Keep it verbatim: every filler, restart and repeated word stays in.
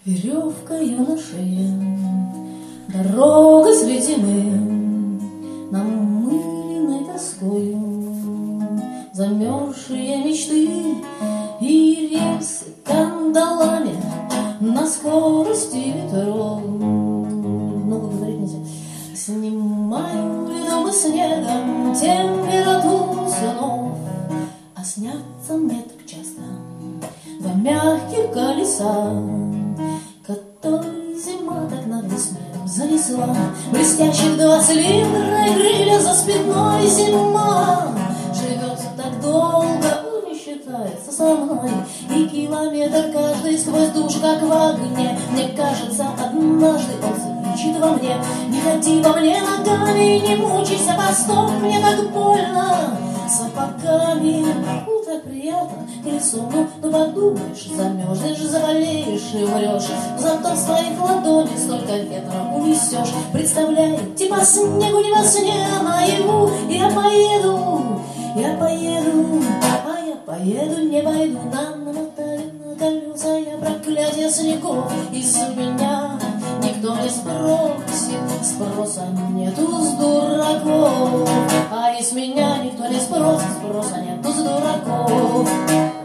Веревкою на шее, дорога среди зимы, намыленной тоскою, замерзшие мечты и рельсы кандалами на скорости метро. Много говорить нельзя. Снимаю льдом и снегом температуру снов, а снятся мне так часто два мягких колеса, которые зима так нагло снегом занесла. Блестящих два цилиндра и крылья за спиной. Зима живет так долго, он не считается со мной, и километр каждый сквозь душ, как в огне. Мне кажется, однажды он закричит во мне: не ходи во мне ногами, не мучайся, постов, мне так больно сапогами. Ну, так приятно к лицу, ну, ну подумаешь, замерзнешь, заболеешь и умрешь, зато в своих ладонях столько ветра унесешь. Представляете, по снегу не во сне, а наяву я поеду, я поеду, а я поеду, не пойду. Нам намотали на колеса я проклятие снегов, и с меня никто не спросит, спроса нету с дураков. А из меня никто не спросит, спроса нету с дураков.